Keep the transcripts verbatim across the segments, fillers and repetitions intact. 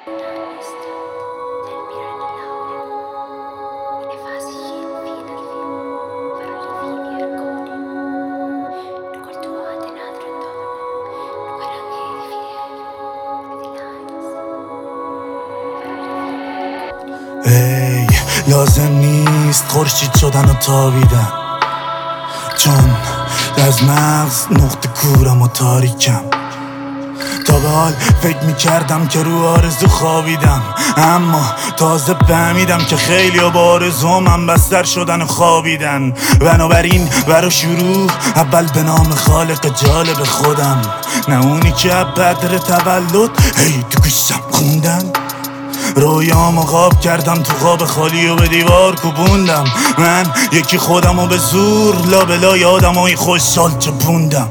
ای لازم نیست خورشید شدن و تابیدن، چون از مغز نقطه کورم و تاریکم. تا به حال فکر میکردم که رو آرزو خوابیدم، اما تازه فهمیدم که خیلی با آرزو من بستر شدن و خوابیدن. بنابراین برا شروع اول به نام خالق جالب خودم، نه اونی که بدر تولد هی تو گوشم خوندن. رویامو خواب کردم تو خواب خالی و به دیوار کوبوندم. من یکی خودمو به زور لابلا یادم و این خوشحال چپوندم.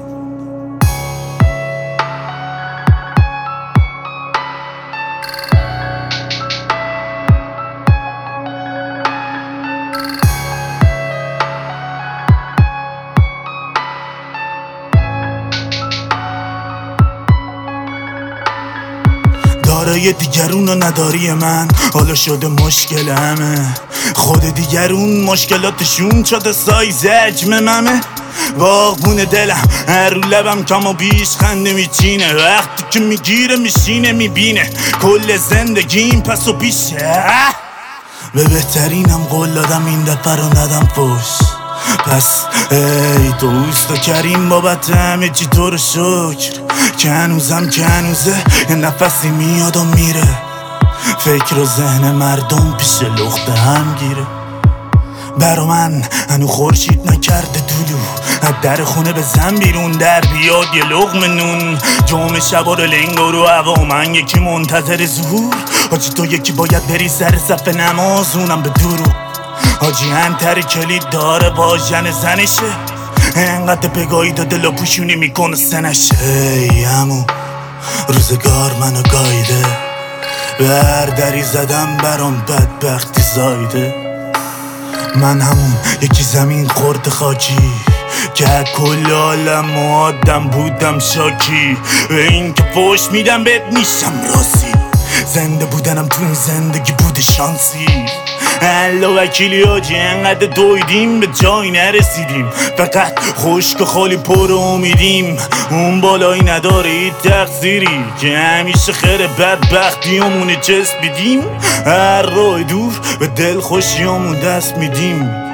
دارای دیگرون و نداری من حالا شده مشکل همه. خود دیگرون مشکلاتشون شده سایز حجم ممه. باغبون دلم هر رو لبم کم و بیش خنده میچینه، وقتی که میگیره میشینه میبینه کل زندگیم پس و پیشه. به بهترینم قول دادم این دفعه رو ندم فوش، پس ای دوست و کریم بابت همه چی تو رو شکر که هنوزم که هنوزه یه نفسی میاد و میره. فکر و ذهن مردم پیش لخت هم گیره. برا من هنو خورشید نکرده دولو، از در خونه به زن بیرون در بیاد یه لقم نون. جمعه شبا رو لنگا رو هوا من یکی منتظر ظهور. حاجی تو یکی باید بری سر صف نماز اونم به درو. حاجی انتر کلید داره با جن زنشه، انقدر بگاهی دا دل و پوشونی میکنه سنشه. ای همو روزگار منو گایده، به هر دری زدم برام بدبختی زایده. من همون یکی زمین خورد خاکی که کل عالم و آدم بودم شاکی. به این که فوش میدم بهت میشم راسی، زنده بودنم تو این زندگی بوده شانسی. الله وکیلی حاجی انقدر دویدیم به جایی نرسیدیم، فقط خشک و خالی پر امیدیم. اون بالایی نداره این تقصیری که همیشه خیر بدبختیامونه چسبیدیم. هر راه دور به دل خوشیامون دست میدیم.